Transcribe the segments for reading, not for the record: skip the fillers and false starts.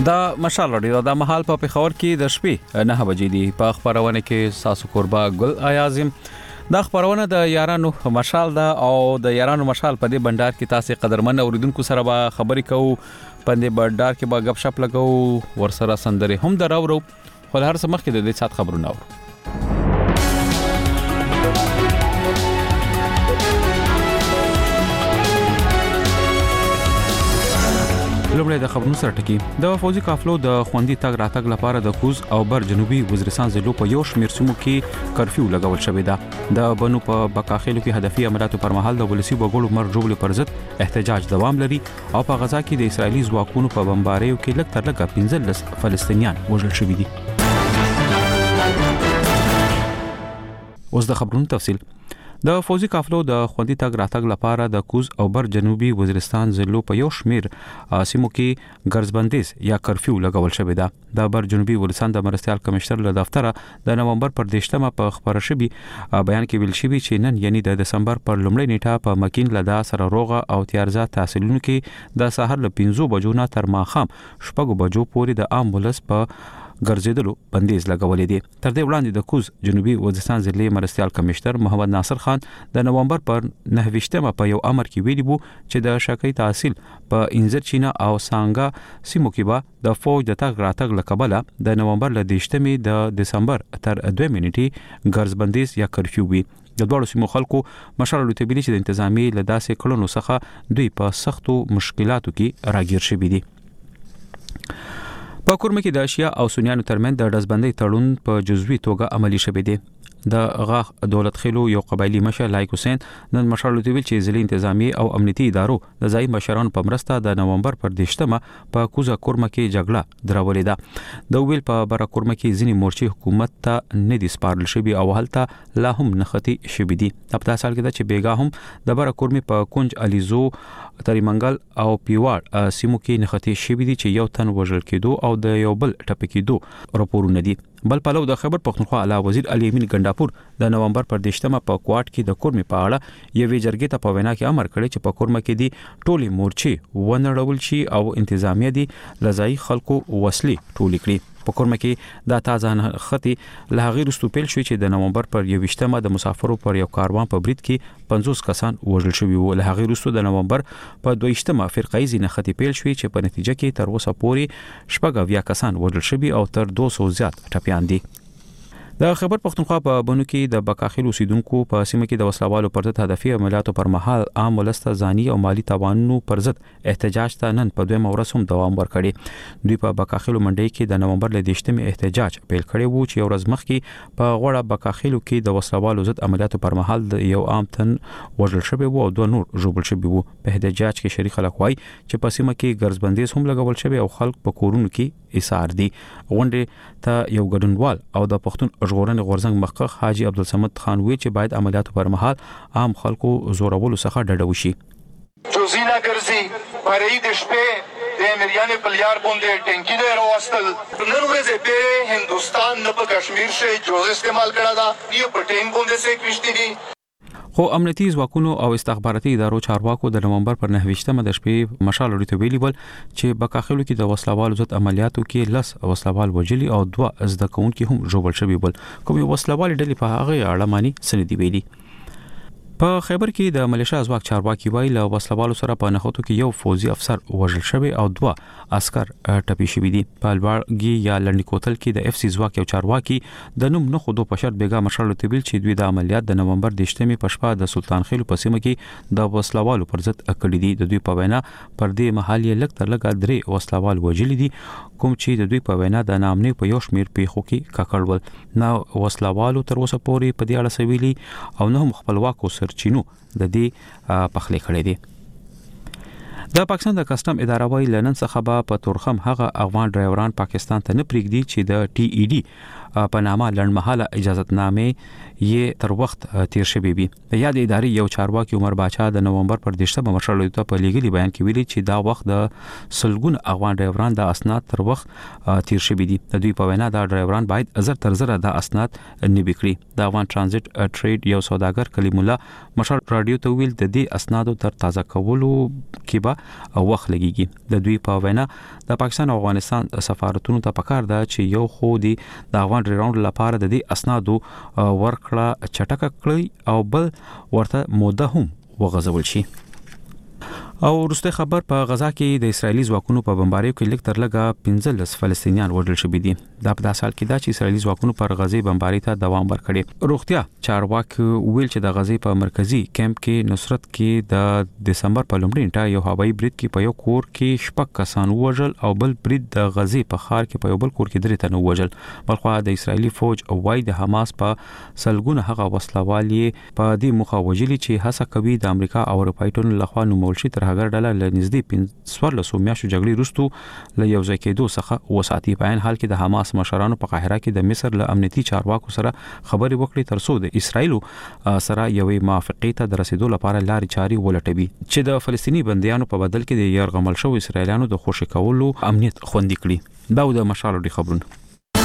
د مشال رادیو د محل په پیښور کې د شپې 9 بجې دی په خبرونه کې ساسو قربا ګل ایازم د خبرونه د یارانو مشال دا او د یارانو مشال په دې بندر کې تاسو قدرمن اوریدونکو سره به خبرې کوو په دې بندر کې به غب شپ لګو ورسره سندري هم دراورو خو هر څه مخکې د دې سات خبرونه اورو لومړی د خبرونو سره ټکی د فوجي قافلو د خوندي تګ راتګ لپاره د کوز او بر جنوبي وزیرستان ضلعو په یو شمېر سیمو کې کرفیو لګول شوې ده د بنو په بکاخیلو کې هدفي عملیاتو پر مهال د ولسی وګړو مر جوړول پر ضد احتجاج دوام لري او په غزا کې د اسرایلی ځواکونو په بمباریو کې لږ تر لږه 15 فلسطینیان وژل شوي دي اوس د خبرونو تفصیل د فوجي قافلو د خوندي تګ راتګ لپاره د کوز او بر جنوبي وزیرستان ضلعو په یو شمېر سیمو کې ګرځبندیز یا کرفیو لګول شوې ده د بر جنوبي وزیرستان د مرستيال کمشنر له دفتره د نومبر پر 10مه په خبره شوی بیان کې ویل شوی چې نن یعنی د دسمبر پر لومړۍ نیټه په مکین لدا سره روغه او تیارزه تحصیلونو کې د سحر له 15 بجو نه تر ماخام شپږ بجو پورې د امبولانس په ګرځیدلو بندیز لګولې دي تر دې وړاندې د کوز جنوبي وزیرستان ضلع مرستيال کمشنر محمد ناصر خان د نومبر پر 9مه په یو امر کې ویلي وو چې د شکایت تحصیل په انځر چینا او سانګا سیمو کې به د فوج د تګ راتګ لقبله د نومبر ل 10مه د دسمبر تر 2 منټي ګرځبندیز یا کرفیو وي د دوړو سیمو خلکو مشال لوتبیلی چې د انتظامی لداسې کړنو څخه دوی په سختو مشکلاتو کې راګیر شوي دي په کورمه کې د اشیا او سنیانو ترمن د دزبندۍ تړون په جزوي توګه عملی شوه دی د غاخ دولت خلو یو قبایلی مشر لایک حسین نن مشال لوتبیل چې ځلې انتظامی او امنیتي ادارو د ځای مشرانو په مرسته د نومبر پر 10مه په کوزا کورمه کې جګړه درولې ده د ویل په برا کورمه کې ځینی مورچی حکومت ته نه دي سپارل شوی او هلته لا هم نختی شوی دي په تاسو سال کې د چې بیګا هم د برا کورمه په کونج الیزو تریمنګل او پیوار سیمو کې نختی شوی دي چې یو تن وژل کېدو او د یو بل ټپ کېدو راپورونه دي بل پلو د خبر پښتونخوا اعلی وزیر علي امین ګنداپور د نومبر پر 10مه په کوټ کې د کورمې په اړه یوې جرګې ته په وینا کې امر کړی چې په کورمه کې دي ټولي مورچي ونړول شي او انتظامیه دي لزای خلکو وسلې ټولې کړي په کورمه کې د تازه خطي لهغیر استوپل شوی چې د نومبر پر 21مه د مسافرو پر یو کاروان په برید کې 50 کسان وژل شوی وو لهغیر استو د نومبر په 22مه فرقای زینه خطي پیل شوی چې په نتیجه کې تر اوسه پورې شپږ کسان وژل شوی او تر 200 زیات ټپیان دي د خبر پښتونخوا په بنو کې د بکاخیل اوسیدونکو په سیمه کې د وسلوالو پر ضد هدفي عملیاتو پر مهال عام ولسته ځاني او مالی تاوانونو پر ضد احتجاج ته نن په 2 ورځ هم دوام ورکړي دوی په بکاخیل منډي کې د نومبر ل 10مه احتجاج پیل کړی وو چې یو ورځ مخکې په غوړه بکاخیل کې د وسلوالو ضد عملیاتو پر مهال د یو عام تن وژل شوی وو او دوه نور ژوبل شوی وو په احتجاج کې شریک خلک وایي چې په سیمه کې ګرځبندیز هم لګول شوی او خلک په کورونو کې ایثار دي غونډه ته یو ګډونوال او د پښتون ژغورنې غورزنګ مخکخ حاجی عبدالصمد خان وی چې باید عملیاتو پر مهال عام خلکو زورولو څخه ډډه وشي جوزینا ګرځي پرې د شپې د امریان په لیار باندې ټینکی دی راوستل نن ورځې په هندستان نه په کشمیر شي جوز استعمال کړه دا یو په ټینک باندې سې کښتې دي خو امنیتي ځواکونو او استخباراتي ادارو چارواکو د نومبر پر 9مه د شپې مشال لري ته ویلي ول چې بکاخلو کې د وسلوالو ضد عملیاتو کې لس وسلوال وجلي او 2 زده کوونکي هم ژوبل شوي ول کوم وسلوال ډلې په هغه اړه مانی سندي ویلي په خیبر کې د ملیشیا ځواک چارواکي وایي له وسلوالو سره په نخښتو کې یو فوجي افسر وژل شوی او 2 عسكر ټپي شوي دي په لوړګي یا لنډی کوتل کې د اف سي ځواک یو چارواکي د نوم نه خودو په شرط بیګا مشرلو تبیل چې دوی د عملیات د نومبر 10مه په شپه د سلطان خیلو په سیمه کې د وسلوالو پر ضد کړی دي د دوی په وینا پر دې محل یې لږ تر لږه 3 وسلوال وژلي دي کوم چې د دوی په وینا د نامنې په یو شمیر پیښو کې ککړول نه وسلوالو تر اوسه پورې په دې اړه سویلي او نه هم خپلواکو سرچینو د دې پخلي کړی دي د پاکستان د کسٹم اداره وایي لنن څخه په تورخم هغه افغان ډرایوران پاکستان ته نه پریږدي چې د ټي ای ډي په نامه لړمحاله اجازهتنامې یې تر وخت تیر شوی وي. د یاد ادارې یو چارواکي عمر باچا د نومبر پر 10 مشرلو ته په لیږلي بیان کې ویلي چې دا وخت د سلګون افغان ډرایوران د اسناد تر وخت تیر شوی دي. د دوی په وینا دا ډرایوران باید زر تر زر د اسناد نوي کړي. د افغان ترانزیت ټریډ یو سوداګر کلیم الله مشر رادیو ته ویل د دې اسنادو تر تازه کولو کې به وخت لګیږي. د دوی په وینا د پاکستان او افغانستان سفارتونو ته پکار ده چې یو خو دی د افغان ډرایورانو لپاره د دې اسنادو ورکړه چټک کړی او بل ورته موده هم وغځول شي. او وروسته خبر په غزا کې د اسرایلی ځواکونو په بمباریو کې لږ تر لږه 15 فلسطینیان وژل شوي دي. دا په داسې حال کې ده چې اسرایلی ځواکونو پر غزې بمباری ته دوام ورکړي. روغتیا چارواکي ویل چې د غزې په مرکزی کیمپ کې نصرت کې د دسمبر په لومړۍ نیټه یو هوایي برید کې په یو کور کې شپږ کسان وژل او بل برید د غزې په ښار کې په یو بل کور کې درې تنه وژل. بلخو د اسرایلی فوج او وايي د حماس په سلګونه هغه وسلوالي په دې مخه وجلی چې هڅه کوي د امریکا او اروپایي ټولنې لخوا نومول شي تر هغه ډله له نږدې 14 میاشتو جګړې وروسته له یو ځای کېدو څخه وساتي. په عین حال کې د حماس مشرانو په قاهره کې د مصر له امنیتي چارواکو سره خبرې وکړې ترڅو د اسرایل سره یوې موافقې ته د رسیدو لپاره لارې چارې ولټوي چې د فلسطینی بنديانو په بدل کې د يرغمل شو اسرایلیانو د خوشی کولو امنیت خوندي کړي. دا د مشالو دی خبرونه.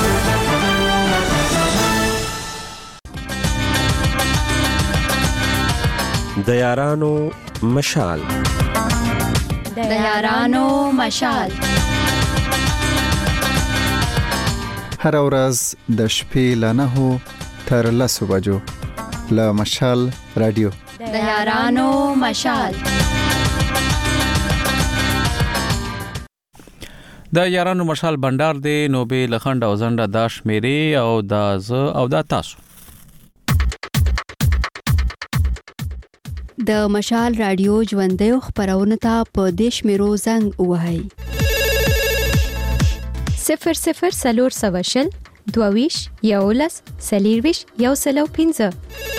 د یارانو مشال د یارانو مشال هر ورځ د شپې له 9 تر 10 بجو له مشال رادیو د یارانو مشال. د یارانو مشال بندر دی نو به لخند او زنده داش میری او د ز او د تاسو د مشال رادیو ژوندۍ خبرونه ته په دیش میرو زنګ وهاي 00 سلور سواشل دوویش یولس سلیرویش یوسلو 15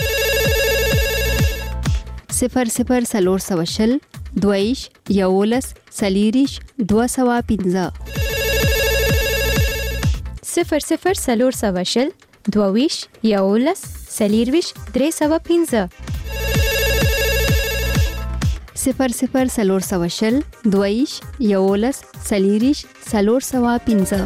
00 سلور سواشل دوویش یولس سلیریش 215 00 سلور سواشل دوویش یولس سلیرویش 315 00 سلور سواشل دویش یولس سلیریش سلور سوا 15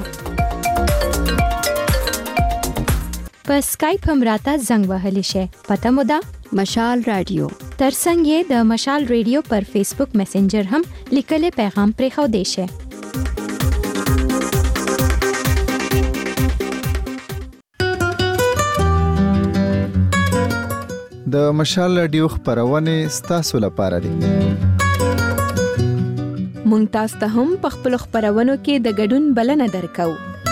په سکایپ هم راته زنګ وهلی شي. پته مو ده مشال رادیو ترڅنګ یې د مشال رادیو پر فیسبوک میسنجر هم لیکل پیغام پرې خو دی شي. د مشال رادیو خبرونه ستاسو لپاره دي. مونږ تاسو ته هم په خپل خبرونو کې د ګډون بلنه درکو.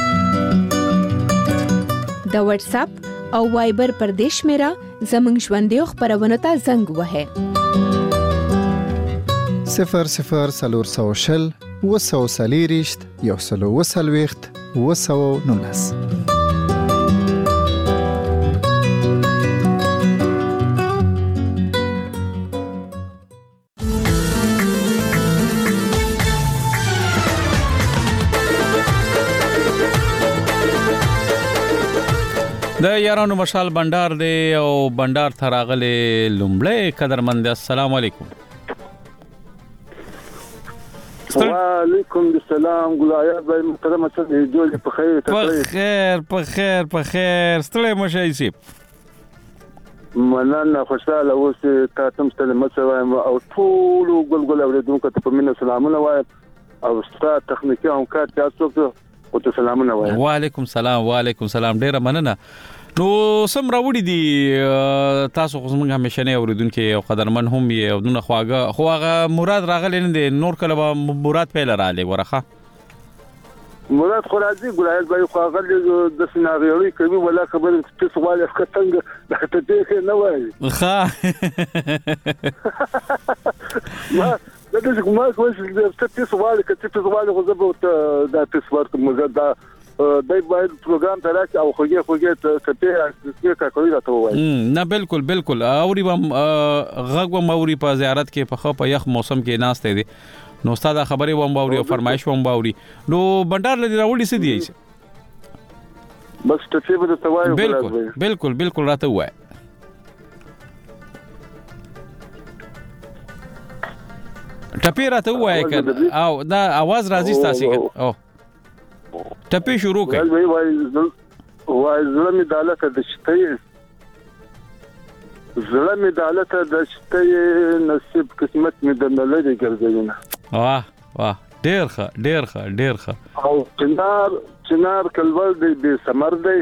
د واتس اپ او وایبر پر دیش میرا زمنګ ژوندۍ خبرونه ته زنګ وهه 00 سلور سواشل وسو سلیریشت یوسلو وسلويخت وسو نونس. د یارانو مشال بندر دی او بندر تراغله لومړی قدرمند السلام علیکم. وعلیکم السلام ګلایات بھائی محترم څه دی جوړ په خیر په خیر ستړي مشه شي مننه خوشاله اوس تاسو ته مسوایم او ټول ګل اوریدونکو ته په مینه سلامونه وایم او ستاسو تخنیکی همکار تاسو ته او ته سلامونه وایم. وعلیکم السلام ډیره مننه. نو سم راوړي دي تاسو خو موږ همیشه نه اوریدونکو او قدرمن هم یې او دونه خواغه مراد راغلی نه دي نور کله به مراد پیل رااله ورخه مراد خو راځي ګلایل به خواغه د سناریوي کوي ولا خبر څه سوال افکتنګ د ته دې نه وایي ښه ما دا چې کومه کوم څه سوال کته سوال خو زه دا تاسو موږ دا دای باید پروګرام ته راځي او خوږه ته کا کوي راته وایي. نه بالکل اوري بم غږ موري په زیارت کې په خو په یخ موسم کې ناشته دي نو ستاسو خبرې و موري او فرمایش و موري نو بندر لري راوړي سي دي بس ټپي به درته وایو. بالکل راته وایه. ټپي راته وایه کنه او دا आवाज راځي ستاسو کنه. او ټپي شروع کړئ. وای زړه می دالته د شته نصیب قسمت می د نلری ګرځینه. واه ډیر ښه. او چنار کلول دی به سمر دی.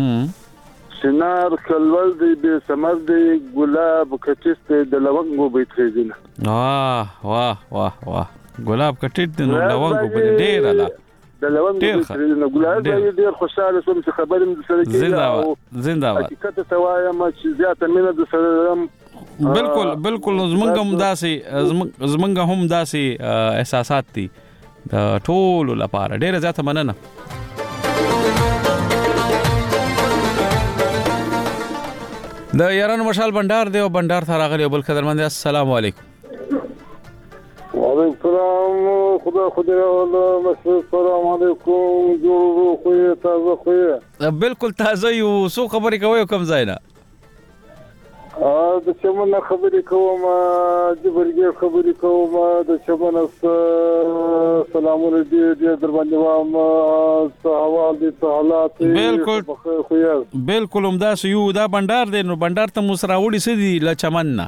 ګلاب کټیس د لونګو به تریزینه. واه ګلاب کټیس د لونګو به ډیر اله. د لونګو تریزینه ګلاب ډیر خوشاله سوم چې خبرې د سره کېږي. زنده‌باد. حقیقت ته وایم چې زیاته مینه د سره. بالکل زمونږ هم داسې احساسات دي د ټولو لپاره. ډیره زیاته مننه. د یارانو مشال بندر دی او بندر ته راغلی بل قدرمند. السلام علیکم. وعلیکم السلام. خدا السلام علیکم. جوړو خو تازه خو بالکل تازه یو. سو خبرې کوي کوم ځای نه؟ د چمن خبرې کوم، جبرګي خبرې کوم. د چمن سلامونه دې در باندې وام. حوال دي حالات بالکل همدا یو. دا بندر دی نو بندر ته مو سره وړي سدي ل چمن نه.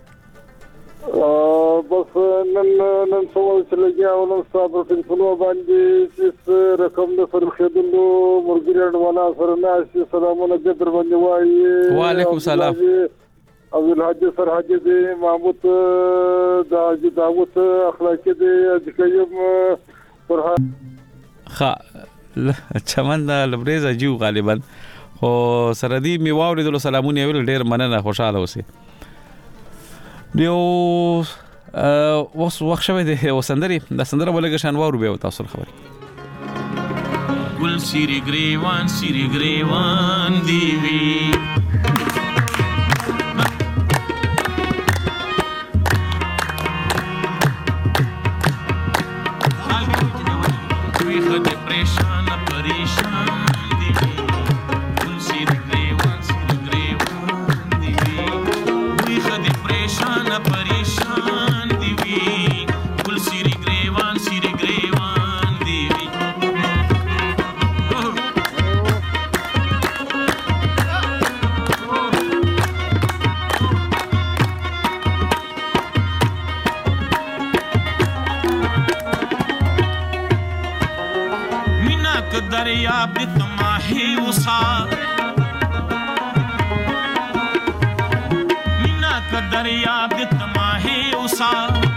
بس نن سوال چې لګیا ولم صاحب په فلو باندې چې رقم د فرخیدلو مرګریان والا سره ناشي سلامونه دې در باندې وایي. وعلیکم السلام. عبد الحاج سرحاج دې محمود د حاجی داوود اخلاقی دې ځکیم فرحان چمن د لبریز جو غالبا خو سره دی می واوري د سلامونه ویل ډیر مننه. خوشاله اوسئ. یو وخت شوی دی وسندري د سندره ولګ شانوار به تاسو خبر. ګل سری ګریوان دی وی دریاب تماہی وسا مینا کا دریاب تماہی وسا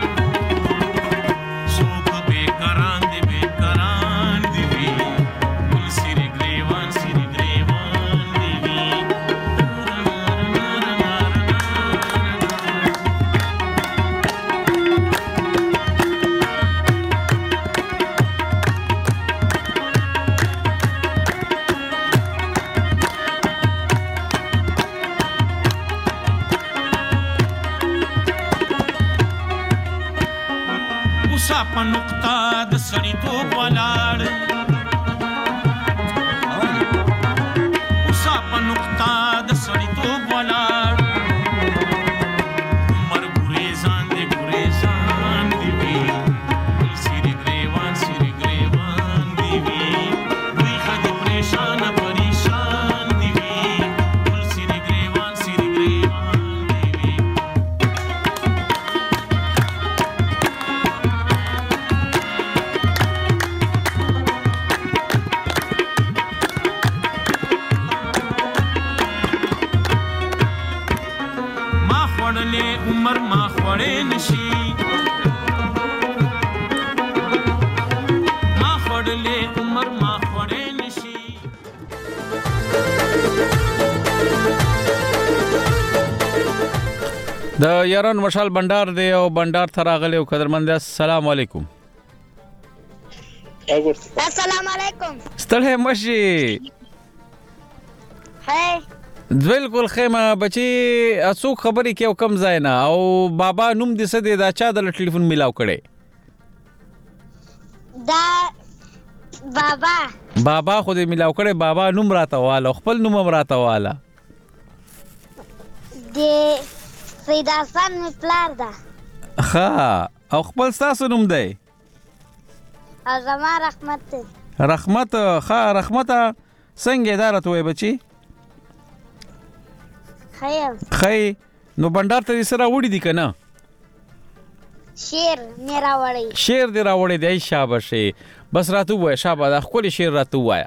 سوک بے کران دی وی گل سری گریوان دی وی. په نقطه د سړی توپ ولاړ اوسه په نقطه د سړی توپ ولاړ عمر ګریزان دی وی سری ګریوان دی وی وی خد پریشان دی وی سری ګریوان دی وی. عمر ما خوړې نشي ما خوړلې عمر ما خوړې نشي. د یاران مشال بندر دی او بندر ته راغلی او قدرمند. السلام علیکم. السلام علیکم. ستړی مشي. هاي بالکل خیمه بچي اسو خبرې کې کم ځای نه او بابا نوم دې څه دی دا چا د ټلیفون میلاو کړي؟ دا بابا بابا خو دې ملاو کړي بابا نوم راته واله خپل نوم هم راته واله د سید حسن می پلار ده ښه او خپل ستاسو نوم دی او زما رحمت دی رحمت ښه رحمته څنګه دا راته وایي بچي خی نو بندار ته دې سره وړي دي که نه شیر مې راوړی شیر دې راوړی دی شاباشي بس راته ووایه شابه دا ښکلی شیر راته ووایه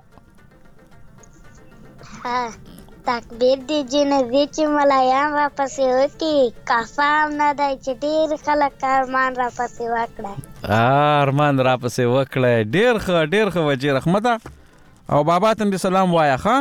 تکبیر دی جنازې چې ملایان راپسې وکړي کافه هم نه دی چې ډېر خلک ارمان راپسې وکړی ارمان راپسې وکړی ډېر ښه بچې رحمته او بابا ته دې سلام وایه ښه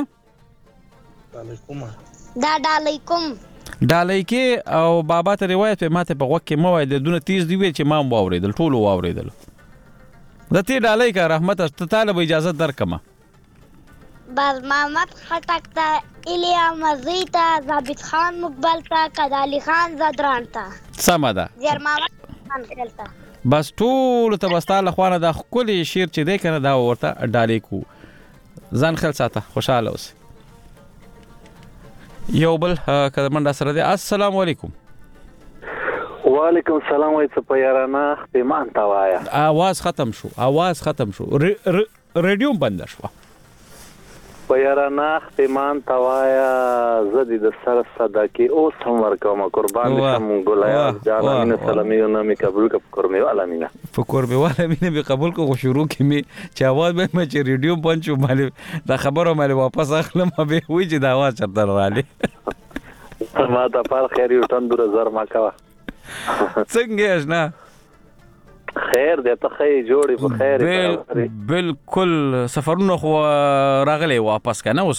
دا ډالۍ کوم ډالۍ کې او بابا ته روایت په ماته په غوږ کې مه وایه دونه تیز دی ویل چې ما هم واورېدل ټولو واورېدل د تی ډالۍ که رحمته تا له به اجازه درکمه باز محمد خټک ته ایلیا مزی ته ثابت خان مقبل ته کدالی خان زدران ته سمه ده زیر محمد خان خیل ته بس ټولو ته به ستا له خوا نه دا ښکلی شعر چې دی که نه دا ورته ډالۍ کو ځان خیال ساته خوشحاله اوسې یو بل قدرمن را سره دی السلام علیکم وعلیکم السلام وای څه په یارانه پیمان ته وایه آواز ختم شو ریډیو بند شوه په یارانه پیمان ته وایه زه دې د سر صدقې اوس هم ورکوم قربان دې شم ګلیاس جان مینه سلامیونه مې قبول کړه په کورمېواله مینه په کورمېواله مینه مې قبول کړه خو شروع کې مې چې اواز به مې چې ریډیو بند شو مالې دا خبره مالې واپس اخلم به وایي چې دا اواز چېرته راغلی ما ته پر خیر یو تندوره زر ما کوه څنګه اشنا خیر دې ته خیر جوړې په خیر بالکل سفرونه خو راغلی واپس کنه اوس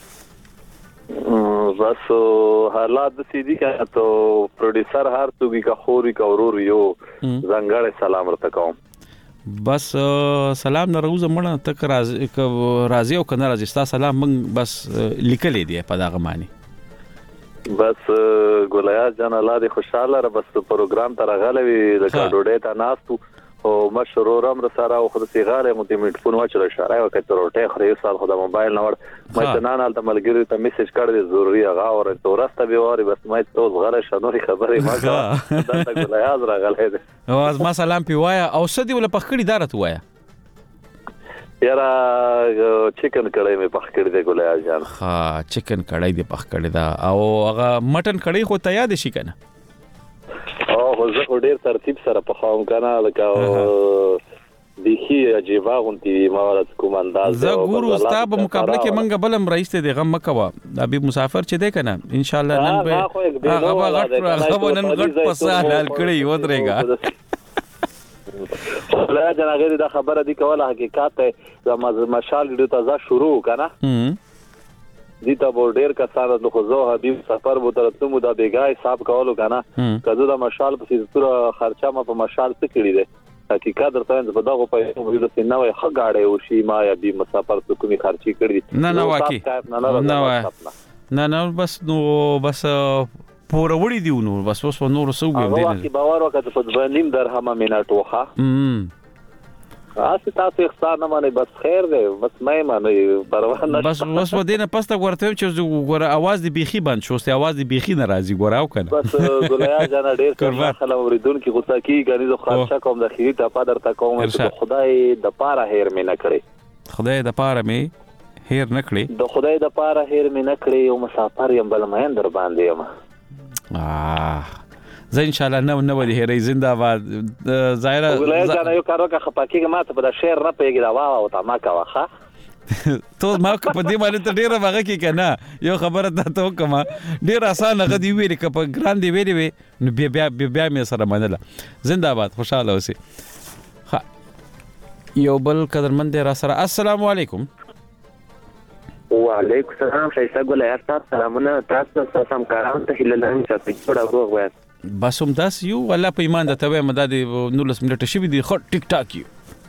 بس حالات د سیدی کا تو پروډوسر هر توګي کا خوري کا ورور یو زنګړې سلام ورته کوم بس سلام نه روزه مړه تک راځي او کنه راځي ستا سلام موږ بس لیکلې دی په دغه معنی بس ګولیاس جان الله دې خوشاله را بس پروګرام ته راغلی لکه ډوډۍ ته ناستو او مشرور هم سره او خو د سیغاله مو دې میټ فون واچو اشاره وکړه ته روټه خوري سال خو د موبایل نور مې نن حالت ملګری ته میسج کړ دې ضروري هغه اور ته ورسته به واري بس مې ټول غره شنوري خبرې ما دا ګولیاس راغلی دی اواز ما سلام پی وایا او سدي ول پخکړی دارت وایا یارا چکن کړای مې پخ کړی دی ګولیاس جان ها چکن کړای دی پخ کړی دا او هغه مټن کړای خو ته یاد شي کنه او زه ډیر ترتیب سره پخاوم کنه لکه دیخي عجیبه غونتی موارد کوم انداز زه ګورو ستا په مقابله کې منګه بلم رئیس ته غم مکوا ابي مسافر چې دی کنه ان شاء الله نن به هغه نن غټ پسال حل کړی ودرېګا لا جنا غیر دا خبره دی کوله حقیقت د مشال ډیو تازه شروع کنه دي ته ډیر کسانو نو خو زه حبيب سفر بو ترته مو دا بیګای حساب کولو کنه کله دا مشال په سیستوره خرچه ما په مشال څه کړی دی حقیقت درته په دغه په یو ویډیو کې نوې خګاړې او شی ما یا بي مسافر څه کومي خرچي کړی نه واکي نه بس نو بس پوره وړي دی نو بس اوس نور څه وګورم دی واکي باور وکړه په 2.5 درهم مینه ټوخه تاسو احسان نه مانی بس خیر دی بس مې مانی پروا نه بس ودینه پسته ورته چې ګوره आवाज دی بيخي بند شوسته आवाज دی بيخي ناراضي ګوراو کنه بس ګولیا جنا ډیر خلک اوریدون کی غوسه کی غني زه خرچه کوم د خیری ته پادر تا کوم چې خدای د پاره هیر مې نه کړی خدای د پاره مې هیر نه کړی د خدای د پاره هیر مې نه کړی او مسافر يم بل مې اندر باندې یم زه ان شاء الله نو ودی هری زنده‌باد ظاهره ولای جنا یو کارو که خپاکیږه ماته په شعر نه پیګی دا وا او تا ما کا واخه ته ما په دې باندې ته ډیره واغه کې کنه یو خبره ته وکما ډیر اسانه غدي ویل ک په ګران دی ویلې نو بیا مې سره منله زنده‌باد خوشاله اوسې یو بل قدرمن را سره السلام علیکم وعلیکم السلام شایسته ګولیا سلامونه تاسو سم کاران ته هللان چې جوړ روغ وای بس هم داس یو الله په ایمان د توې مدد 19 منټه شي دي خو ټیک ټاک یو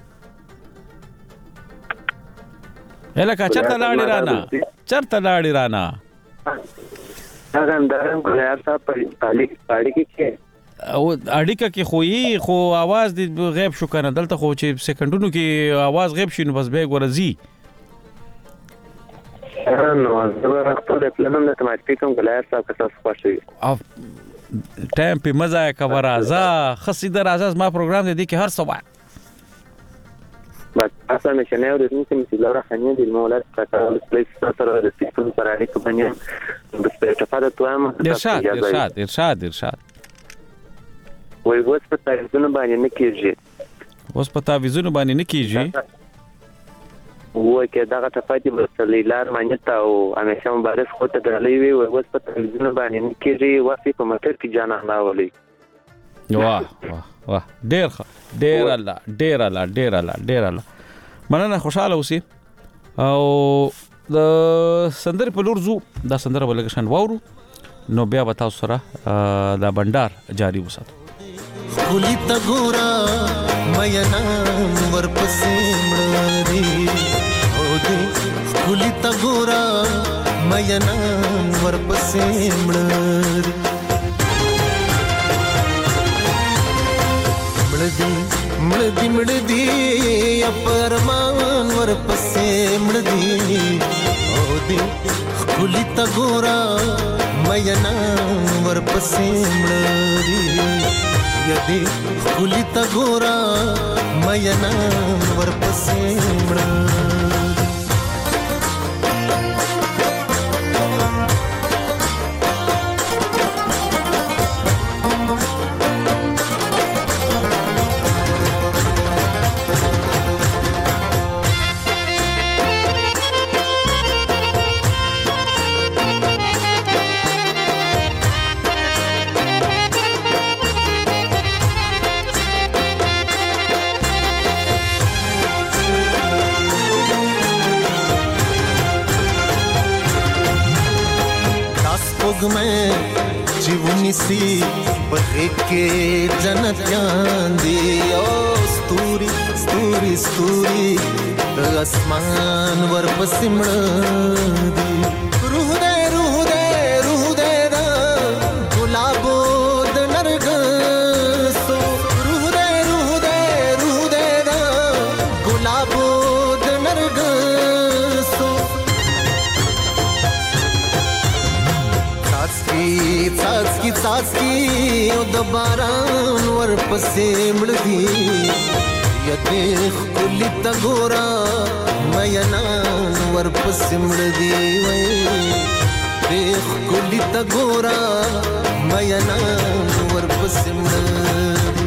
الکه چرته لاړی رانا هغه اندرم ګولیا صاحب په اړیکه کې او اړیکه کې خو आवाज د غیب شو کنه دلته خو چې سکندونو کې आवाज غیب شي نو بس به ورزي نو زه خپل پلانونه ته ماته کوم ګلایار صاحب که تاسو خوښوي ټایم په مزه کوي راځه خصیده راځه ما پروګرام دې کې هر څه بس اصلا نشانه ورته چې لاره خانيه د مولات کاټول سپیس سره د سیستم پر اړیکه باندې د استفاده توام ارشاد وای اوس په تعویذونو باندې نه کیږي وای کې دا غټه بس لار باندې تا او همیشه مبارک خو ته درلې وي وای اوس په تعویذونو باندې نه کیږي واسي په مټر کې جان الله ولي واه ډیر الله مننه خوشاله اوسئ او د سندر په لور زو دا سندره ولګشن وورو نو بیا به تاسو سره دا بندر جاری وساتو خولي تا ګورا مېنا ورپسې مړري او دې خولي تا ګورا مېنا ورپسې مړري مړدي اپرمان ورپسې مړدي او دې خولي تا ګورا مېنا ورپسې مړري یدي خولي تا ګورا مېنا ورپسې مړري जीवनी सी बहे के जन्नत यादी ओ स्तूरी स्तूरी स्तूरी आसमान वर पसिमड़ी रूह दे दा गुलाबो द नरगसो रूह दे दा गुलाबो द नरगसो सासकी ओ दबारान ورپسې مړدي یته خولي تا ګورا مېنا ورپسې مړدي وای دې خولي تا ګورا مېنا ورپسې مړدي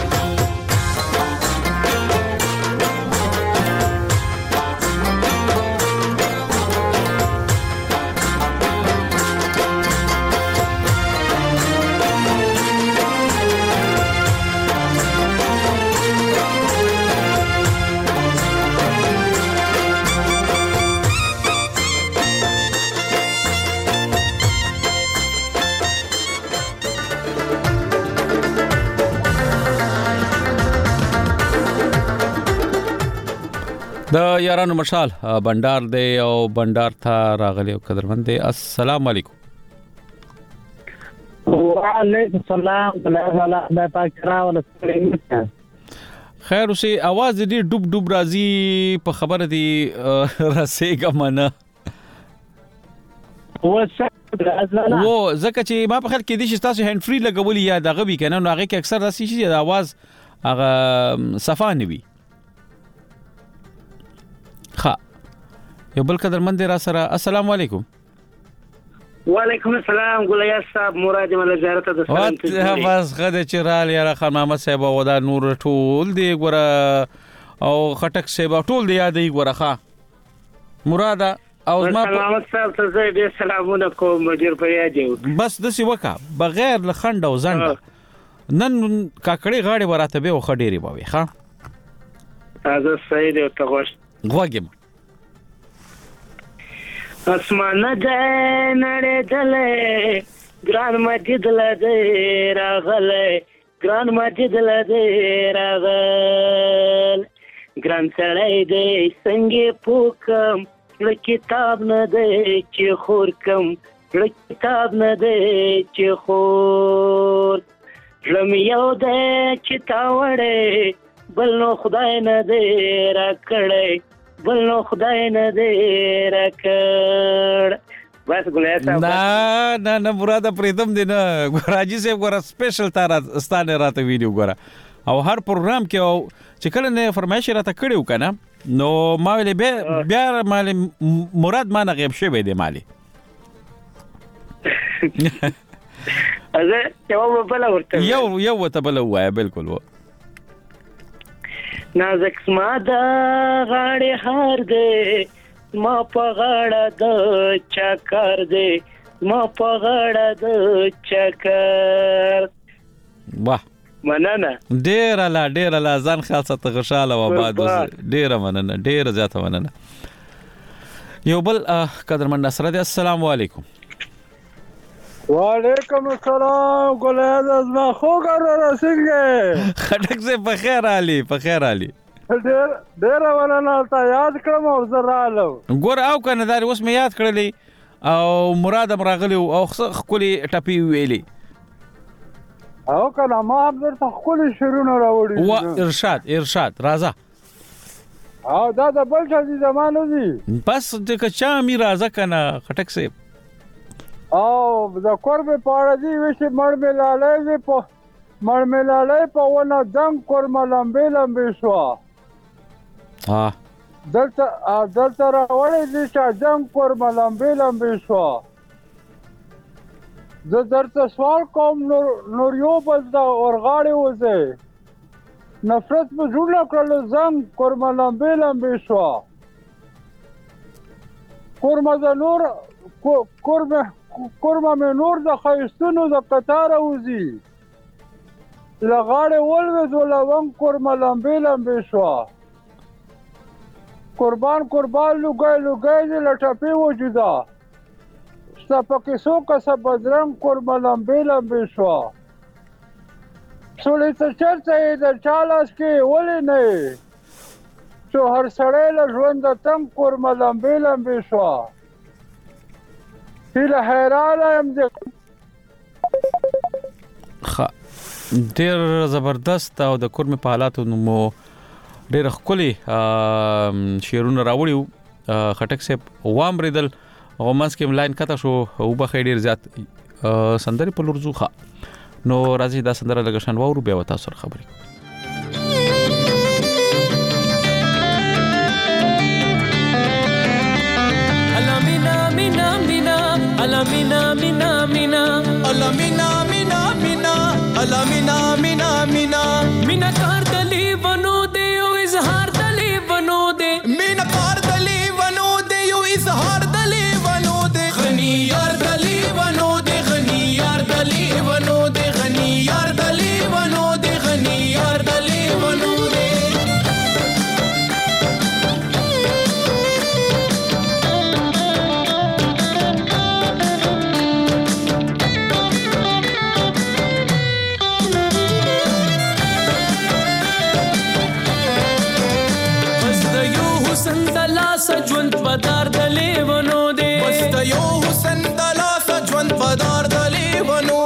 د یارانو مشال بندر دی او بندر ته راغلی او قدرمن دی السلام علیکم وعلیکم السلام د پاک راول خیر اوسې आवाज دې ډوب راځي په خبره دی رسېګه منه و زکه چې ما په خل کې دي چې تاسو هاند فری لګولي یا دغه وی کنه نو هغه کې اکثر راسي چې د आवाज هغه صفانه وي ها یو بل قدرمن را سره السلام علیکم وعلیکم السلام ګلیا صاحب مراد مل زیارت د سلام ته بس غده چرال یاره خان محمد صاحب او دا نور ټول دی ګره او خټک صاحب ټول دی یادې ګره ښا مراد او ما محمد صاحب ته زه دې سلامونه کوم ډیر په یاد بس د سی وکا بغیر لخند او زند نن کاکړي غاړي وراته به خډيري باوي ښا تاسو صحیح دی ته خوش غوګم اسمان دې نړې دلې ګران مجد لدې راغله ګران مجد لدې راغل ګران سړی دې څنګه پوکم له کتاب نه دې چې خور کم له کتاب نه دې چې خور لم یو دې چې تا وړې بل نو خدای نه دې را کړې بل نو خدای نه دې راکړ. بس ګولیا صاحب نه مراد پریتم دی نه ګوراجی صاحب ګورا سپیشل تار ستانه راته ویډیو ګورا او هر پروګرام کې او چې کله نه فرمایش راته کړیو کنه نو ما ویلې بیا مال مراد ما نه غیب شوی دی مالی ازه یو بل ورته یو ته بل وای بالکل و نازک ما دا غاړې هار دې ما په غاړه د چکر دې ما په غاړه د چکر. واه مننه ډیر لا ځان خاصه ته خوشاله و بعد ډیر مننه ډیر زیاته مننه. یو بل قدرمن نصر دې السلام علیکم. وعلیکم السلام ګلاد از ما خو ګر رسنګ خټک سے په خیر علي ډیر ورنه تا یاد کړم او زراله ګور او کنه دا اوس مې یاد کړلې او مراد امراغلی او خولي ټپی ویلي او کنه ما هم درته خولي شروع راوړي و ارشاد راځه او دا د بل څه زمانو دي بس د کچا می راځه کنه خټک سے او د قرب پاړه دی وشي مړ ملالای په ونه دنګ کورما لمبې شو دلته راوړی دی چې دنګ کورما لمبې شو. زه درته سوال کوم نور یو بل د ورغاړې وځي نفرت په جوړه کړلو زنګ کورما لمبې شو کورما مې نور د ښایستونو د قطاره وځي لغاړې ولوید ولونګ کورما لمبې شو قربان لوګای دې لټپې وجودا ستا پکې څو کسه بدرنګ کورما لمبې شو سولې ته چرته یې د چا لاس کې ولې نه یې چې هر سړی له ژونده تنګ کورما لمبې شو هیله حیرانه یم ډیر زبردست او د کورمې په حالاتو مو ډیر ښکلي شعرونه راوړي خټک صاحب وامریدل غومنس کې لاین کته شو او بخې ډیر زیات سندري په لور ځوخه نو راځي دا سندره لګشن وورو بیا وتا سره خبري Alamina mina mina Alamina mina mina Alamina mina mina Mina kar dali bano de yo izhar dali bano de Mina kar dali bano de yo izhar dali bano de Ghani yar dali bano de Ghani yar dali bano de Ghani yar dali bano de Ghani yar dali bano de ژوند پدار دلې ونو دې بس د یو حسن د لاس ژوند پدار دلې ونو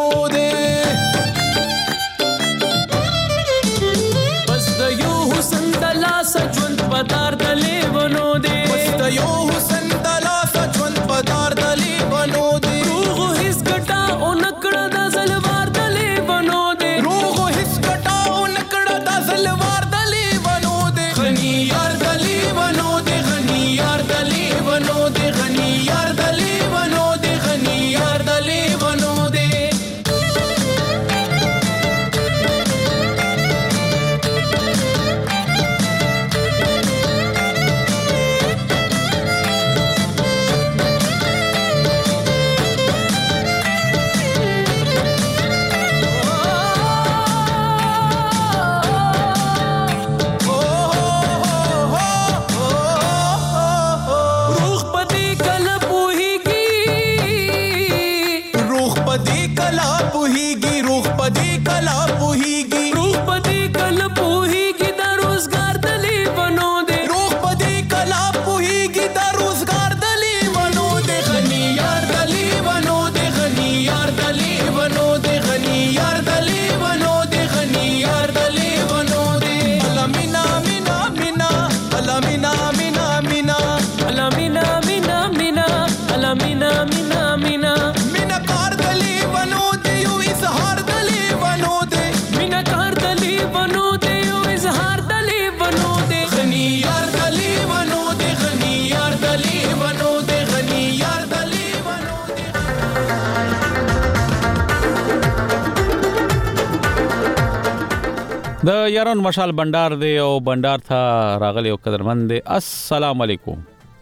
دې بس د یو حسن د لاس ژوند پدار دلې ونو دې بس د یو حسن د لاس ژوند پدار دلې ونو دې روغ هیڅ ګټا او نکړه د زلوار دلې ونو دې روغ هیڅ ګټا او نکړه د زلوار دلې ونو دې غنی یار دلې ونو دې یار دلی ونو دے غنی یار دلی ونو دے غنی یار دلی ونو دے Alamina mina mina د یاران مشال بندار دی او بندار ته راغلی او قدرمند دی. السلام علیکم.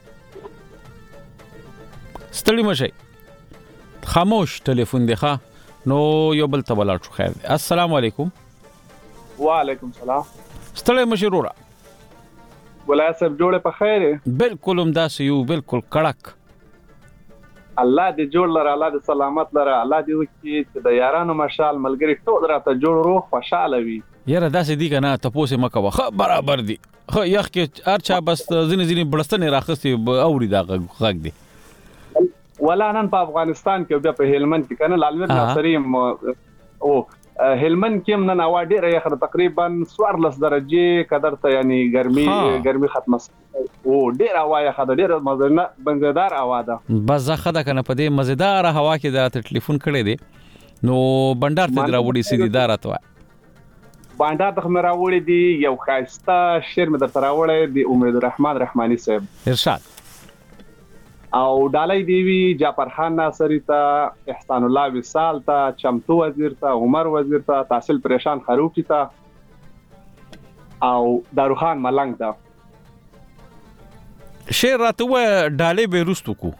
ستړي مشي خاموش ټلیفون دی ښه نو یو بل ته ولاړ شو. خیر دی. السلام علیکم. وعلیکم السلام. ستړي مشي رورا ولای صاحب جوړه په خیر. بالکل هم داسې یو بالکل کړک. الله دې جوړ لره الله دې سلامت لره الله دې وکړي چې د یارانو مشال ملګری ټول راته جوړ روح خوشاله وي. یاره داسې دی کنه تاسو مکه وخه برابر دی خو یخ کې ارچا بس ځینې بلستنې راخستي اوري دا غږ دی. ولا نن په افغانستان کې بیا په هلمند کې کنه لالمیر ناصری او هلمند کې نن هوا ډیره یخه تقریبا 14 درجه قدر ته یعنی ګرمي ختمه او ډیره هوا یخه ډیره مزیدار هوا ده. بس زه خدای کنه په دې مزیدار هوا کې دا ټلیفون کړی دی نو بندر ته دراوړي سیدی دارات وای بندر ته مې راوړي دی یو خاصه شعر مې درته راوړی دی امید الرحمن رحمانی صاحب ارشاد او ډالۍ دی وی جعفر خان ناصری ته احسان الله وصال ته چمتو وزیر ته عمر وزیر ته تحصیل پریشان خروقی ته او داروخان ملنګ ته شعر راته و ډالۍ به رستو کو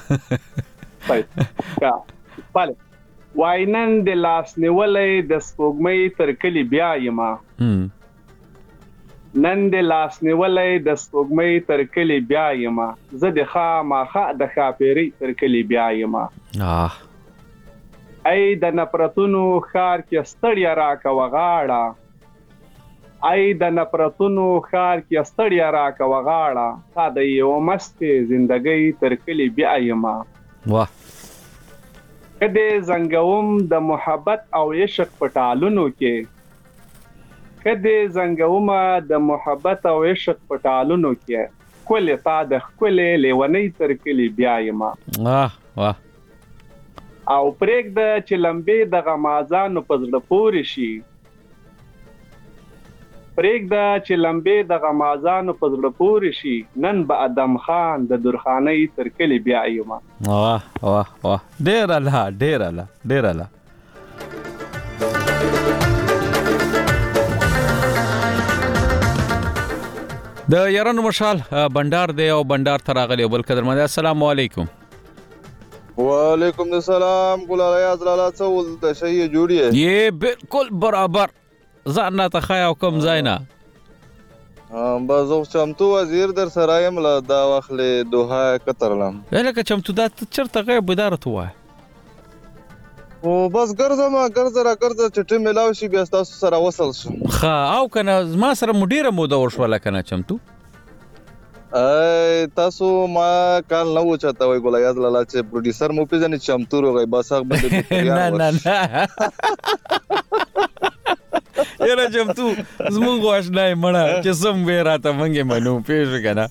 بله واینن د لاس نیولې د سپوږمۍ تر کلی بیا یما نن د لاس نیولې د سپوږمۍ تر کلی بیا یما زه د خامخا د خاپيري تر کلی بیا یما ای د نفرتونو خار کې ستړیا راکا وغاړه ای د نفرتونو خار کې ستړیا راکا وغاړه تا د یو مست ژوندۍ تر کلی بیا یما واه کده زنګوم د محبت او عشق پټالونو کې کده زنګوم د محبت او عشق پټالونو کې کول تا د خپل لیونی تر کلی بیا یما واه واه او پرېګ د چلمبې د غمازانو پزړه پوري شي پرېګ د چلمبې د غمازانو پزړه پوري شي نن به ادم خان د درخانۍ تر کلی بیا یما واه واه واه ډیر الله ډیر الله ډیر الله د یارانو مشال بندر دی او بندر ته راغلی بل قدرمن. السلام علیکم. وعلیکم السلام ګلال یاز لاله څول د شی جوړیه یہ بالکل برابر ځان ته خیا او کم زینا بازو چمتو وزیر در سرایم لا دا واخله دوها کترلم لکه چمتو دا چرته غیب بدارت وای او بس ګرځه چټي ملاو شي بیا تاسو سره وصل شو ها او کنه ما سره مدیره موده ورشوله کنه چمتو تاسو ما کال نو چاته وای ګولای یاد لاله چې پروډوسر مو پیژنې چمتو روغی بس هغه بده نه یره چمتو زمونږ آشنای مړه چې سم وراته منګه منو پیژ کنه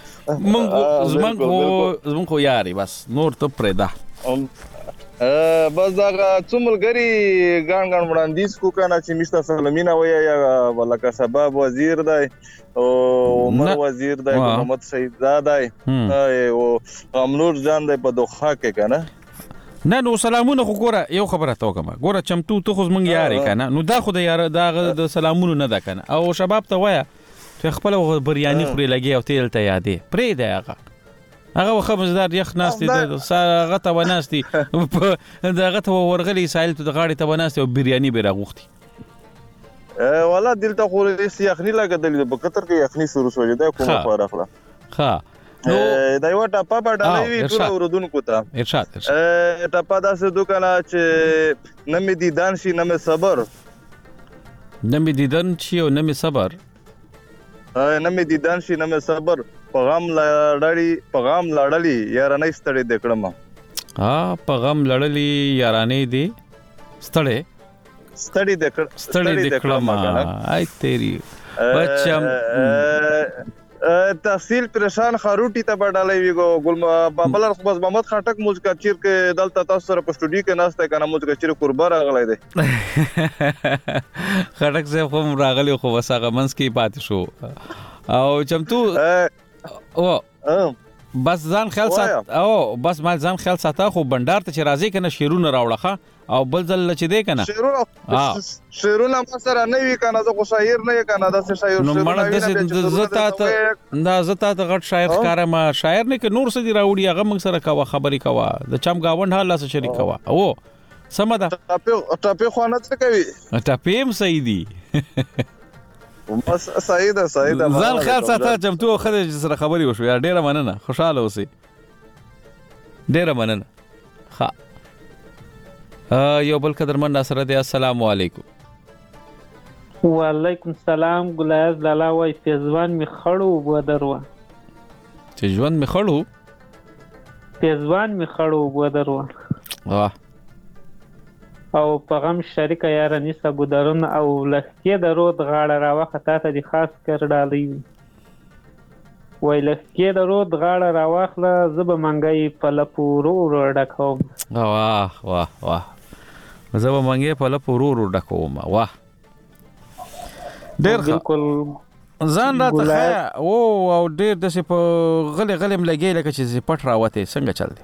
زمونږ خو یاري بس نور ته پرېدا بس دا څوملګری ګان وړاندیز کو کنه چې مشته سلمینا وای یا ولکه سبب وزیر دی او عمر وزیر دی محمد سید زاده او امنور جان دی په دوخه کې کنه نه نو سلامونه خو ګوره یو خبره تا وکم ګوره چمتو ته خو زمونږ یاري کنه نو دا خو د یار د سلامونه نه ده کنه او شباب ته وای چې خپل بریاني خوري لګي او تیل ته یادې پرې دی هغه وخت مزدار یخ ناستي د هغه ته وناستي دغه ته ورغلي سایل ته غاړي ته وناستي او بریاني به راغوختي والا دلته خو یخني لګدلې په قطر کې یخني شروع شوې ده کومه فارخله ها دا یو ټاپا باندې وی ټول اوردونکو ته ارشاد ټاپا داسې دوکانه چې نمې دیدان شي نمې صبر نمې دیدان شي او نمې صبر نمې دیدان شي نمې صبر پیغام لړلی یارانې ستړي دکړم پیغام لړلی یارانې دی ستړي دکړم آی تیری بچم تحصیل پریشان خروټی ته بډالې ویګو ګل بابلر خو بس محمد خټک موږ کچیر کې دلته تاسو سره په سټوډیو کې ناشته کنه موږ کچیر قربان راغلی دی خټک زه خو راغلی خو وساغه منس کې پاتې شو او چمتو او بس ځان خیال سات او بس ما ځان خیال ساته خو بندر ته چې راځي کنه شیرونه راوړخه او بل ځل چې دی کنه شعرونه ما سره نه وی کنه زه خو شاعر نه کنه دا څه شاعر نو مړه د زتا ته غټ شاعر ښکارا ما شاعر نه ک نور څه دی راوړي هغه موږ سره کوا خبرې کوا د چم گاوند حال سره شریک کوا او سمدا ټاپه خو نه څه کوي ټاپه هم صحیح دی بس صحیح ده ځان خیال ساته چمتو خدای سره خبرې وشو یا ډیره مننه خوشاله اوسئ ډیره مننه ها یو بل قدرمن سره دی السلام علیکم وعلیکم السلام ګلایز لالا وای فیضوان می خړو بو درو چې ژوند می خړو فیضوان می خړو بو درو واه او پیغام شریک یار نسا ګدارون او لکه درود غاړه را وخته ته د خاص کر ډالۍ وای لکه درود غاړه را واخله زب منګي په لپورو ډکوم واه واه واه زب منګي په لپورو ډکوم واه ډېر بالکل ځان راته خیا او ډېر د په غلې ملګي لکه چې پټ راوته څنګه چل دی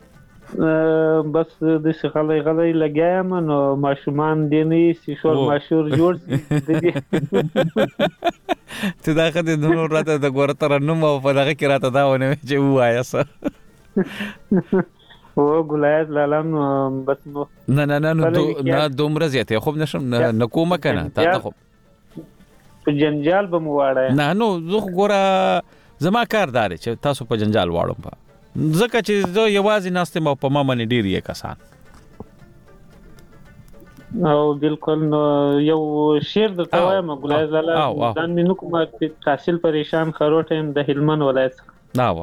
بس د غلې لګایم نو ماشومان دی نه سي شور مشهور جوړ دي ته دا خدای نو راته د ګور تر نو په دغه کې راته دا ونه چې وایا سه او ګلایز لالم بس نو نه دومره زیاته خو نشم نه کومه کنه تا خو په جنجال به مو واړای نه نو زه ګوره زما کاردار چې تاسو په جنجال واړم په ځکه چې زه یوازې ناستم او په ما باندې ډېر یې کسان او بالکل نو یو شعر درته وایم ګلایز لالا ځان مې نو کوم تحصیل پریشان خروټ هم د هلمند ولایت ناوه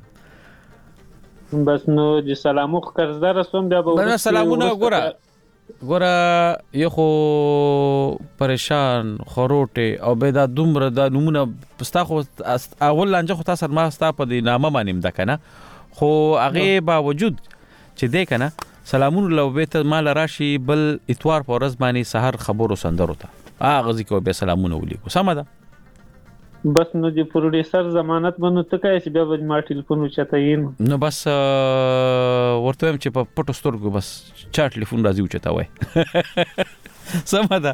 بس نو د سلامو قرضدار سوم بیا به سلامونه ګوره یو خو پریشان خروټه او به دا دومره د نمونه پستا خو اول لانجه خو تاسو ما ستا په د نامه باندې د کنه خو هغه باوجود چې دی کنه سلامونه لو به ته مال راشي بل اتوار په ورځ باندې سحر خبرو سندرو ته هغه ځکه به سلامونه ولیکو سم ده بس نو د پروډوسر ضمانت بنو ته کوي چې بیا به ما ټلیفون وچتاین نو بس ورته هم چې په پټو سترګو بس چا ټلیفون راځي وچتا وای سم ده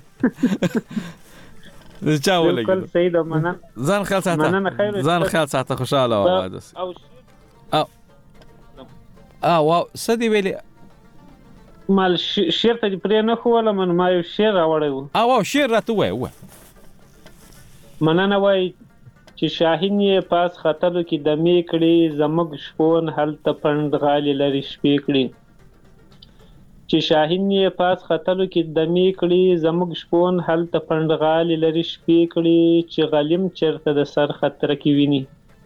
چا ولګي بالکل صحیح ده مننه ځان خیال ساته خوشاله آواز واو سدي ویلي مال شعر ته پرې نه خو ولا من ما یو شعر راوړی واو شعر راته وای مننه وای چې شاهین یې پاس خطلو کې دمې کړي زموږ شپون هلته پند غالي لري شپې کړي چې شاهین یې پاس خطلو کې دمې کړي زموږ شپون هلته پند غالي لري شپې کړي چې غلیم چرته د سر خطر کې ویني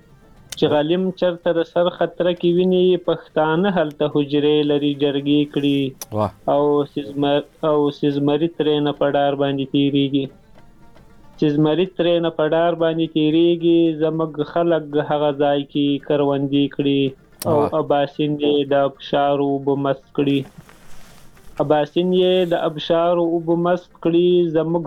پښتانه هلته حجرې لري جرګې کړي او سیزمری ترې نه پډار باندې تیریږي زموږ خلک هغه ځای کې کروندې کړي او اباسین یې د ابشارو وبمست کړي زموږ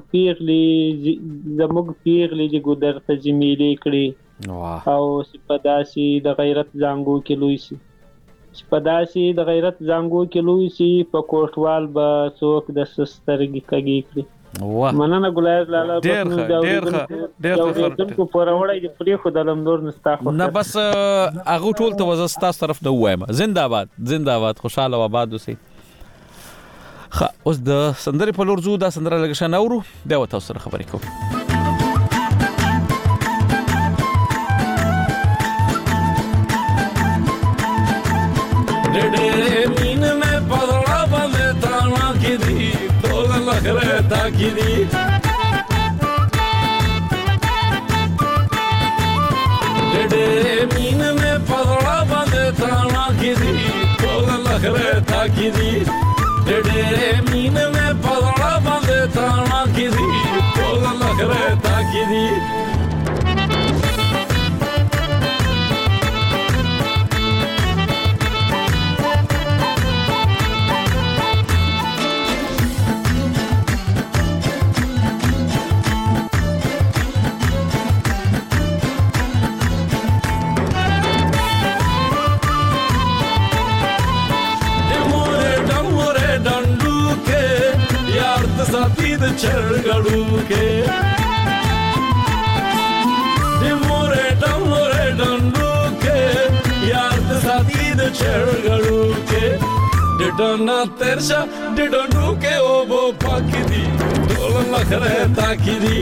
پیغلې د ګودر ته جمیلې کړي او سپداسي د غیرت زانګو کې لوی سي په کوټوال به څوک د سسترګي کږي کړي مننه ګلایز لالا ډېر دونکو پوروړی د پری خو د لمدور نستا خو نه بس هغه ټول ته وزستا طرف نه وایم زنده‌باد خوشاله و آباد اوسئ اوس د سندرې په لور ځو دا سندره لږ شان اورو بیا وته سره خبرې کوو Takidi Dede min me padra bande tana kidi Tol lakhre takidi Dede min me padra bande tana kidi Tol lakhre takidi Dandu ساتي د چرګړو کې د مورې ډنډو کې یار د ساتي د چرګړو کې د ډنا ترشا د ډنډو کې او بو پاکي دي ټول مخره تاکي دي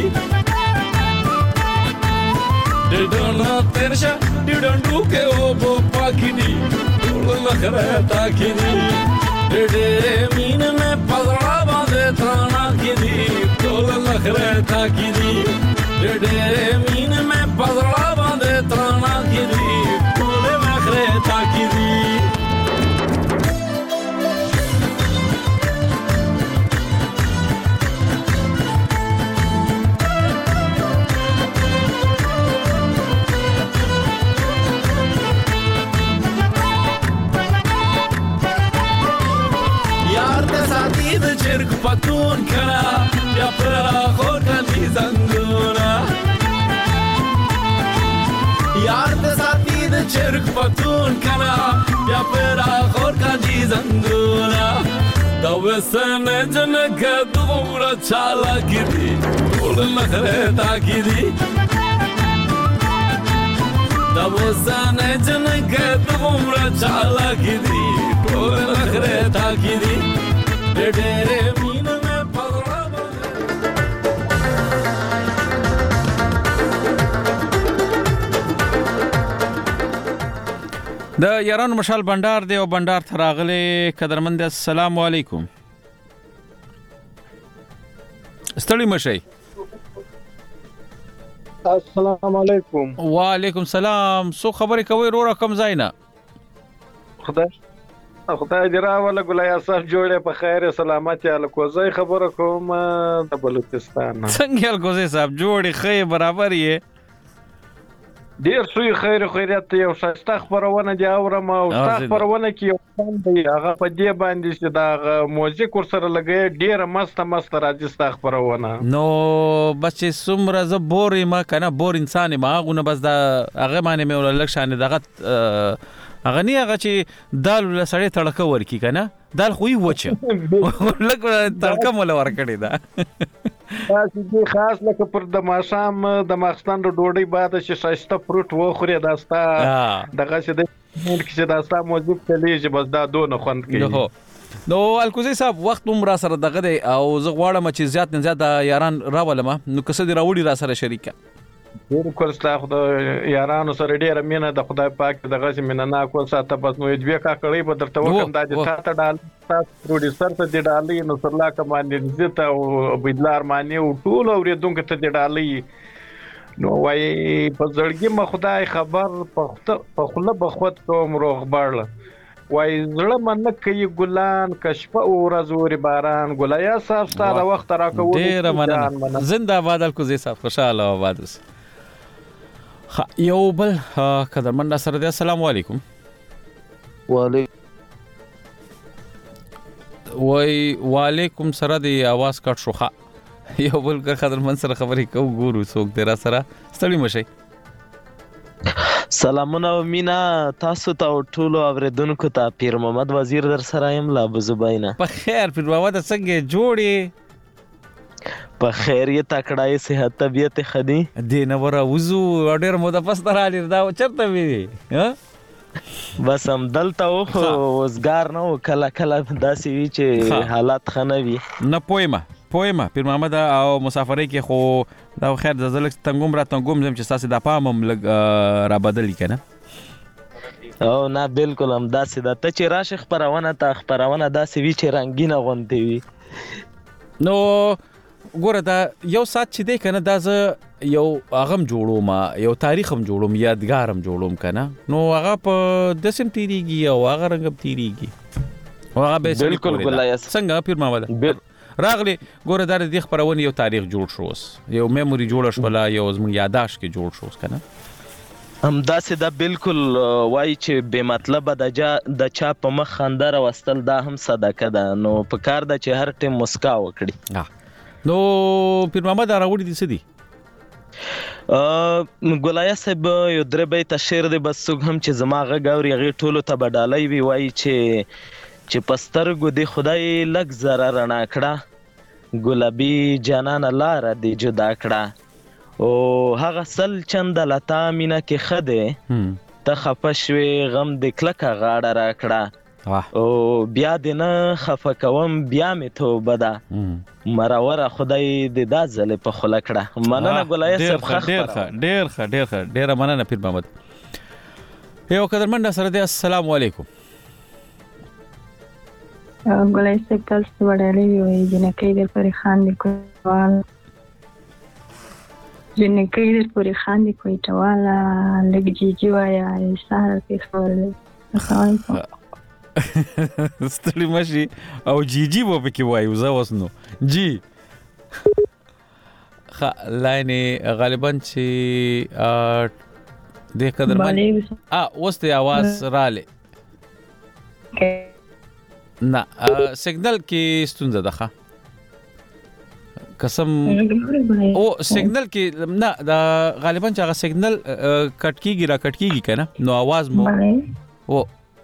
د ډنا ترشا د ډنډو کې او بو پاکي دي ټول مخره تاکي دي ډېرې مين مې پزړه باندې تانا کې دي ټول مخره تاکي دي ډېرې مين مې پزړه باندې تانا کې دي ټول مخره تاکي دي چرګ پتون کړه یا پر خور کندي زنګونه یار د ساتي د چرګ پتون کړه یا پر خور کندي زنګونه دا وسن جنګ دومره چاله کړي ټول مخره تا کړي دا وسن جنګ دومره چاله کړي ټول مخره تا کړي ډېرې مين مې پزړه د یارانو مشال بندر دی او بندر تراغله قدرمند السلام علیکم ستړي مشي السلام علیکم وعلیکم السلام سو خبرې کوي رو رقم زینا خدای دې راوله ګلیا صاحب جوړه په خیر سلامتی الکوزي خبره کوم د بلوچستان څنګه الکوزي صاحب جوړي خیر برابر یې ډیر سوی خیریت یو شاسته خبرونه دی اورم او شاسته خبرونه کې یو باندې هغه په دې باندې چې دا موزیک ورسره لګي ډیر مست راځي شاسته خبرونه نو بچ سمره ز بوري ما کنه بور انسان ما غونه بس دا هغه معنی مې ولل شان دغه هغه نه هغه چې دال لسړې تړکه ورکی کنه دال خوې وچه لکه تړکه مول ورکړې دا خاص لکه پر د ماشام د ماخستان د ډوډۍ بعد چې شایسته فروټ وخوري داستا دغه چې د چې داستا موجود کلیږي بس دا دونه خوند کوي نو الکوزي صاحب وخت عمر سره دغه دی او زه غواړم چې زیات نه زیات یاران راولم نو کسه دی راوړي را سره شریکه بالکل ستاسو د یارانو سره ډیره مینه د خدای پاک دغه مینه نه کو ساته بس نو دوی کا کړی به درته وکم د تاسو ډال تاسو پروډوسر ته دی ډالې نو سرلا کمانډ عزت او بيدلار معنی او ټول اوریدونکو ته دی ډالې نو وای په زړګي ما خدای خبر په خله بخوت کوم روغ بارله وای زړه من کوي ګلان کشف او رزوري باران ګلیا صاحب ستاره وخت راکو ډیر مننه زنده باد الکوزي صاحب خوشاله آباد یو بل قدرمن سره دی السلام علیکم وعلیکم سره دی आवाज کټ شوخه یو بل قدرمن سره خبرې کو ګورو څوک دی را سره ستړي مشي سلامونه مینا تاسو ته ټول اوریدونکو ته پیر محمد وزیر در سره یم لا بزباینا په خیر پیر محمد څنګه جوړي په خیر یې تکړای صحت طبيعت خدي دین ور وضو ډېر مو د پستر علي دا چرته وی ها بس هم دلته وزګار نو کله داسې وی چې حالات خنوي نه پویما پیر محمد او مسافرۍ کې خو دا خیر زلک تنګوم زم چې تاسو د پامم را بدل کنه او نه بالکل هم داسې د ته چې راشه خبرونه داسې وی چې رنگینه غونډې وي نو ګوره دا یو سات چې دی کنه دا زه یو اغم جوړوم یو تاریخ هم جوړوم یادګارم جوړوم کنه نو هغه په دسم تیریږي او هغه رنګ تیریږي هغه به بالکل ګلایس څنګه پیر محمد راغلی ګوره دا د خبرونه یو تاریخ جوړ شوس یو میموري جوړ شولا یو زموږ یاداش کې جوړ شوس کنه هم داسې دا بالکل وای چې به مطلب د چا په مخ خندر واستل دا هم صدقه ده نو په کار د چې هر ټیم مسکا وکړي نو پیر محمد راوړي دي سدي ګولای صاحب یو درې بیت شعر دی بس هم چې زماغه غوري غي ټولو ته بدالای وی وای چې پسترګو دی خدای لګ زره رڼا کړه ګلابي جانان لار دی جدا کړه او هغه سل چند لتا مینا کې خده ته خپشوي غم د کلکه غاړه را کړه او بیا د نه خفه کوم بیا می توبه ده مرور خدای د دا ځل په خله کړه مننه ګلای صاحب ډیر مننه پیر محمد یو قدرمن سره دی السلام علیکم ګلای صاحب تاسو وړاندې وی جنکې د پرې خان دی کوال جنکې د پرې خان دی کوي ټوالا لګ جی وایا سهار په خبر السلام ستړي ماشي او جی وو پکې وایو زه وسنو جی لاینه غالبا چې د قدرمن وسته आवाज رااله نه سیګنل کې ستونزه ده قسم او سیګنل کې نه دا غالبا چې هغه سیګنل کټ کیږي کنه نو आवाज مو او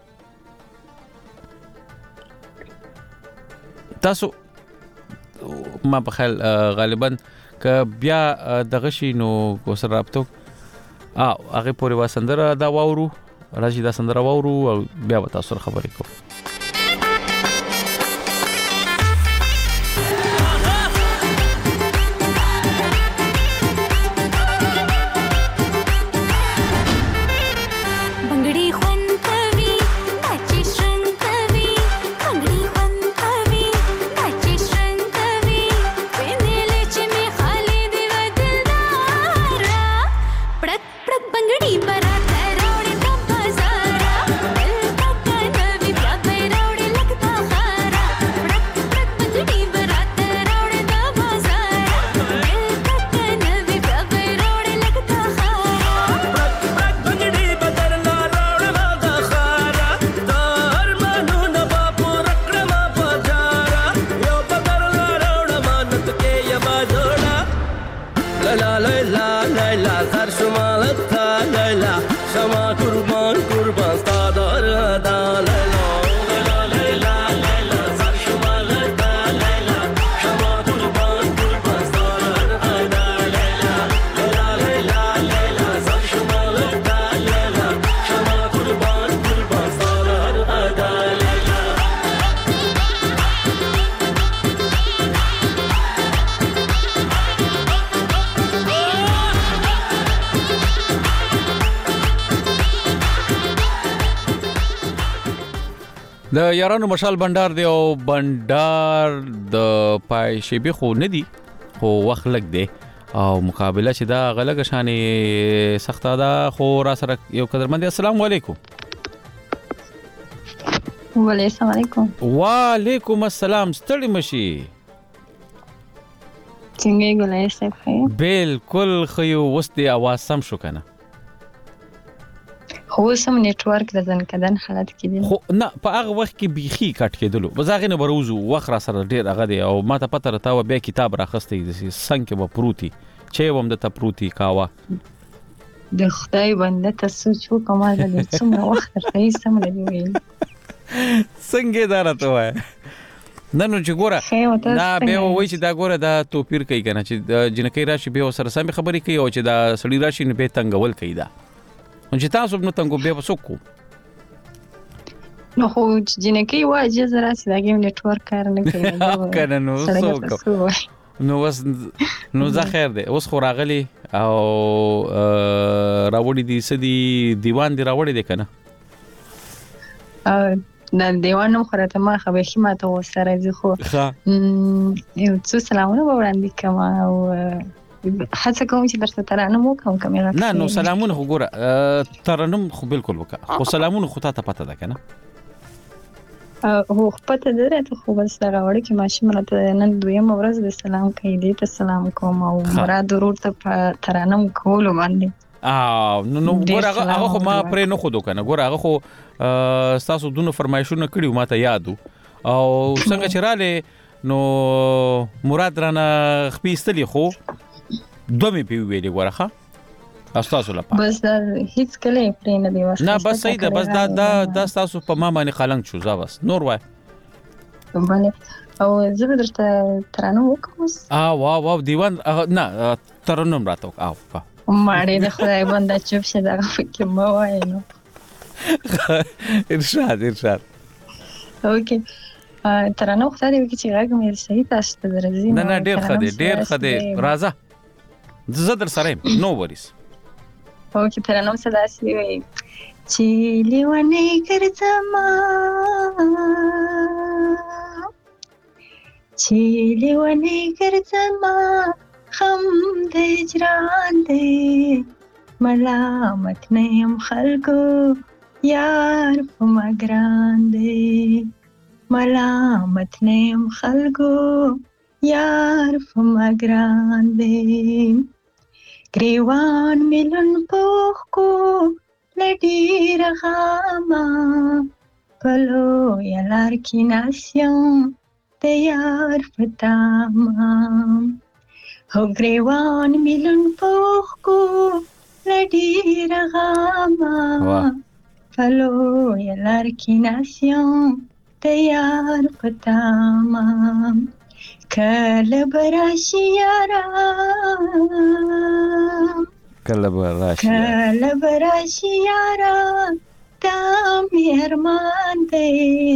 تاسو ما په خیال غالبا ک بیا دغه شي نو کوسر رابطو هغه پورې واسندره دا واورو راځي دا سندره واورو او بیا به تاسو خبرې کوو د یارانو مشال بندر دی او بندر د پای شیبي خو نه دی خو وخت لګ دی او مقابله چې دا غلګ شانې سخته ده خو را سره یو قدرمن السلام علیکم وعلیکم السلام ستړي مشي څنګه ګلای صاحب بالکل خو وستي आवाज سم شو کنه خو سم نیټورک د ځنکدن حالت کې دی خو نه په هغه وخت کې بيخي کټ کېدلو بزاغه نه بروزو وخت را سره ډیر هغه دی او ما ته پته راته و به کتاب راخستې د څنګه به پروتي چې وم د ته پروتي کاوه د خدای بنده تاسو چې کومه د څومره وخت راځي سم دی ویل څنګه دا راته وای نن چې ګوره دا به وای چې دا ګوره دا توپیر کوي کنه چې جنکې راشي به سره سم خبرې کوي او چې دا سړی راشي نه به تنګول کوي دا چې تاسو نو تنګو به وسوکو نو خو جنکې واجه زرا چې دا ګیم نیټورک کار نه کوي کنه نو سوکو نو زه خیر دی اوس خو راغلی او راوړی دي سدي دیوان دی راوړی دی کنه دا دیوان نو خراته ما خبرې ما ته وسره زه خو یو څه سلامونه وړاندې کوم او هڅه کوم چې درته ترانم وکم کمه نه نو سلامونه خو ګوره ترانم خو بالکل وکړه خو سلامونه خو ته پته ده کنه هو پته ده ته خو بس دا راوړی چې ماشي مله نن دویم ورځ د سلام کوي دې ته سلام کوم او مراد ضرور ته ترانم کول باندې نو ګوره هغه خو ما پرې نه خو دوکنه ګوره هغه خو تاسو دونه فرمایشونه کړیو ما ته یادو او څنګه چې رااله نو مراد رانه خپېستلی خو دومې په ویلې ورخه تاسو لپاره بس دا هیڅ کله پرې نه دی واسه نه بس صحیح ده بس دا تاسو په ما باندې قلنګ شو زاوس نور وای باندې او زه به درته ترانه وکم اوس واو دیوان نه ترنم راته او ماړې د خدای بنده چوپ شه دغه فکر مه وایې نو ارشاد اوکې ترانه خو دې وکړي چې غږ مې صحیح تاسو ته درځي نه ډېر ښه دی راځه زه در سره نو وریس اوکې ترانه څه داسې وي چې لیونی ګرځما چې لیونی ګرځما خم د هجران دی ملامت نه یم خلکو یار په ما ګران دی ملامت نه یم خلکو یار په ما ګران دی ګریوان ملن پوخکو لډیر غاما پلو یلار کی ناسیم تیار فتاما هو ګریوان ملن پوخکو لډیر غاما پلو یلار کی ناسیم تیار فتاما کله براشي یارا کله براشي یارا تا مهرمان دی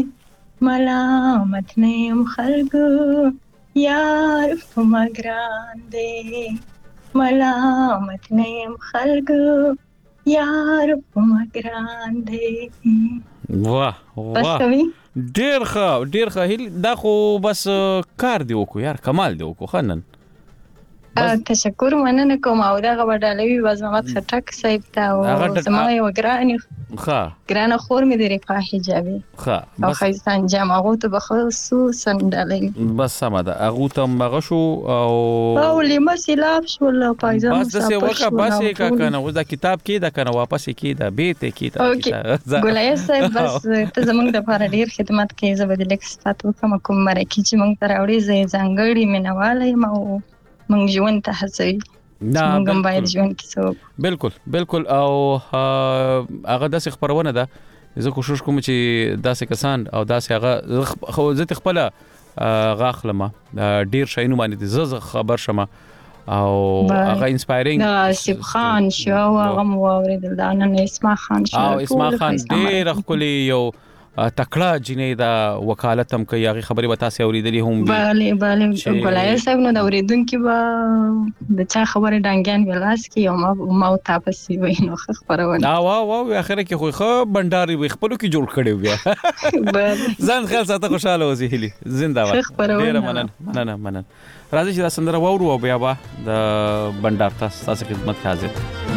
ملامت نیم خلکو یار په ما ګران دی ملامت نیم خلکو یار په ما ګران دی واه ډیر ښه دا خو بس کار دی وکړو یار کمال دی وکړو خنن تشکر مننه کوم او دا غوډالوي باز محمد خټک صاحب ته او زما یو ګرانه خور مې د رفاه حجابي او خیستان جامعو ته بخصوصا ډالې بس سم ده هغه ته مغه شو او لمه سیلاب شو الله پایزه بس د څه وکه بس کا کنه و دا کتاب کې دا کنه واپس کې دا بیت کې دا ګولای صاحب بس ته زمونږ د لپاره ډیر خدمت کوي زه به د لیک صفات وکم کوم مرکه چې مونږ ته راوړي زې ځانګړي مینواله مو مونږ ژوند ته هڅوي مونږ باید ژوند کې څو بالکل او هغه داسې خبرونه ده زه کوشش کوم چې داسې کسان او داسې هغه خو زه خپل غاخلمه ډیر شینو باندې زه خبر شمه او هغه انسپایرینګ نصیب خان شو هغه مورید دانه اسماء خان شو او اسماء خان ډیر خپل یو تکړه جنې دا وکالت هم کوي هغه خبرې به تاسو اوریدلې هم bale ګولای صاحب نو دا اوریدونکو به د چا خبره ډانګیان ولاس کی او ما تاسو وینو خبرونه واو اخر کې خو بنداري وي خپلو کې جوړ کړي بیا ځان خیال ساته خوشاله اوسې هلي زنده باد ډیر مننه راځي چې دا سندره وورو او بیا د بندار تاسو خدمت حاضر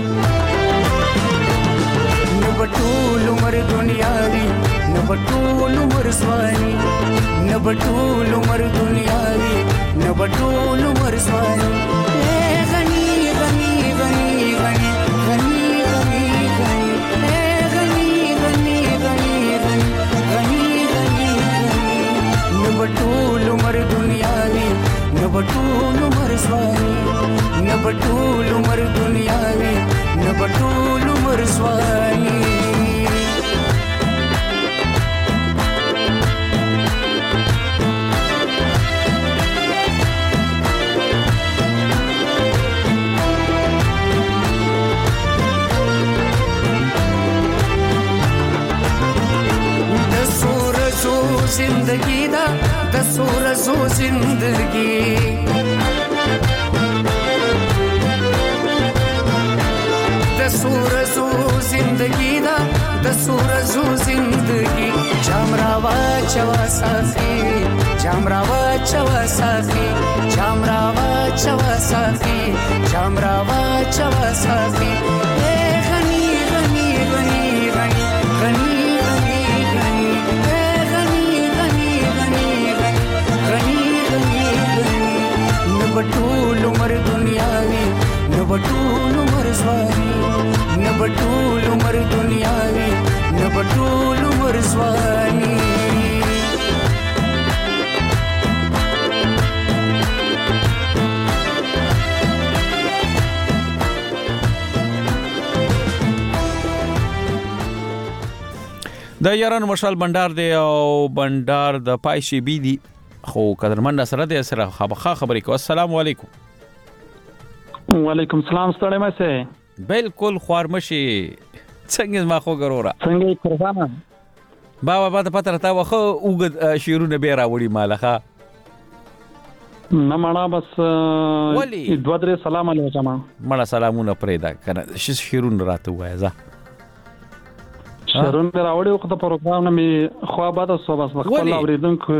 نو بټول عمر دنیاوی نو بټول عمر سوانی نو بټول عمر دنیاوی نو بټول عمر سوانی غنی غنی غنی غنی غنی غنی غنی غنی غنی غنی غنی غنی نو بټول عمر دنیاوی نو بټول عمر سوانی نو بټول عمر دنیاوی نو بټول عمر سوانی زندگی دا دسور زو زندگی دسور زو زندگی دا دسور زو زندگی جامراوا چوا ساخی جامراوا چوا ساخی جامراوا چوا ساخی جامراوا چوا ساخی غنی غنی غنی غنی غنی بټول عمر دنیاوی نو بټول عمر سوانی نو بټول عمر دنیاوی نو بټول عمر سوانی د یارانو مشال بندار دی او بندار د پایشي بي دي خو قدرمن سره د سره خبرې کو. السلام علیکم. وعلیکم السلام. ستړی مشه؟ بالکل خوارمشي. څنګه ما خو ګرورا څنګه قربانه بابا ته پته راته واخه اوګد شیرونه به راوړي مالخه نه مړه بس دوه درې سلام علیکم. مړه سلامونه پرېدا کنه شیرونه راته وای ځه شرون راوړي وخت پروګرام نه می خو آباد سو بس خپل اوریدونکو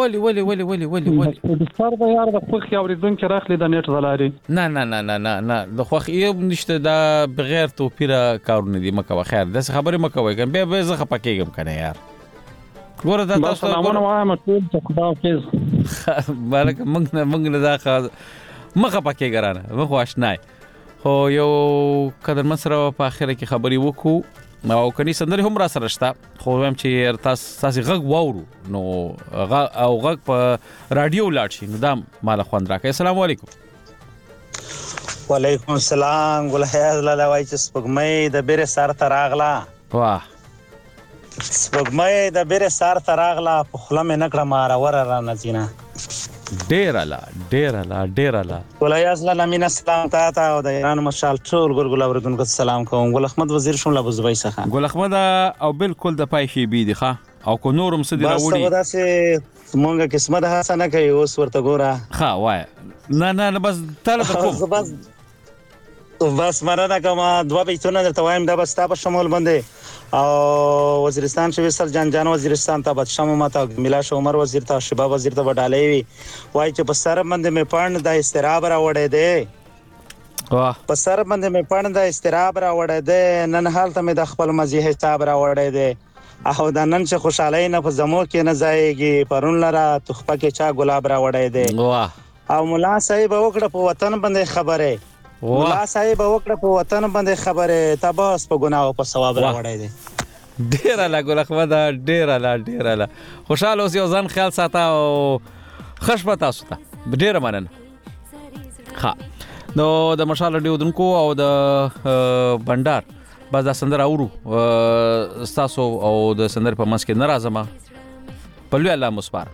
ولی سر به یار د خوخ اوریدونکو راخلی د نیټ زلاري نه د خوخ یو نشته دا بغیر توپیر کارونه دي مکه خیر د خبره مکه وای کنه به زه خپکېږم کنه یار ګوره دا تاسو سلامونه وایم ټول ته خدا حافظ بارک موږ نه دا مخه پکې ګرانه مخ واشنای خو یو قدر مسره په اخره کې خبري وکړو او کني سندري هم را سره شته خو هم چې تاسو غږ واورو نو او غږ په رادیو لاړ شي نو دا مال خوند راکړي. السلام علیکم. وعلیکم السلام. ګل حیات لاله وای چې سپګمې د بیره سر ته راغلا. واه سپګمې د بیره سر ته راغلا په خله مې نکړه مار ور را نزینه ډیر اعلی ګل حیات لاله مینا سلام ته او د ایران مشال ټول ګل اوردونکو سلام کوم. ګل احمد وزیر شوم لا بوزوي څخه ګل احمد او بالکل د پایشي بي دي ښه او کو نورم سدي راوړي بس داسې مونږه قسمت حسنه کوي اوس ورته ګوره ښه وای نه بس تل کوم بس مرنه کوم دوه بیتونه درته وایم دا بس تاسو شمول باندې او وزیرستان چې وسل جان وزیرستان ته بد شمو ماته ملاش عمر وزیر ته شباب وزیر ته وډالې وی وای چې په سر باندې مې پاند د استراب را وړې ده واه په سر باندې مې پاند د استراب را وړې ده نن حالت مې د خپل مزي حساب را وړې ده او د نن چې خوشاله نه په زمو کې نه ځایږي پرون لرا تخپه کې چا ګلاب را وړې ده واه او مولا صاحب وکړه په وطن باندې خبره مولا صاحب وکړه په وطن باندې خبره تباس په ګناه او په ثواب را وړې ده. ډیر لا ګل احمد ډیر لا خوشاله اوس یو ځان خیال ساته او خوشبخت تاسو ته ډیر مننه. ها نو د مشال ډیو دونکو او د بندر باز د سندر اورو تاسو او د سندر په منځ کې ناراضه په لوی الله مصبر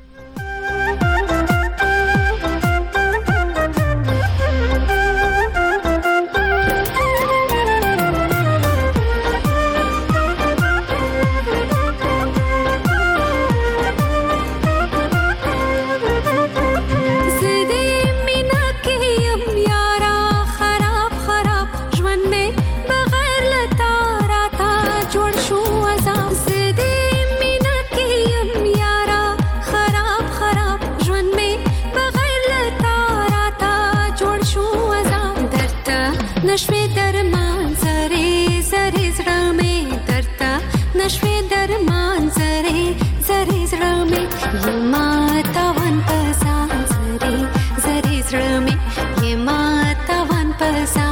नशे दरमान जरे जरे जरा में दर्दा नशे दरमान जरे जरे जरा में ये माता वन पसान जरे जरे जरा में ये माता वन पसान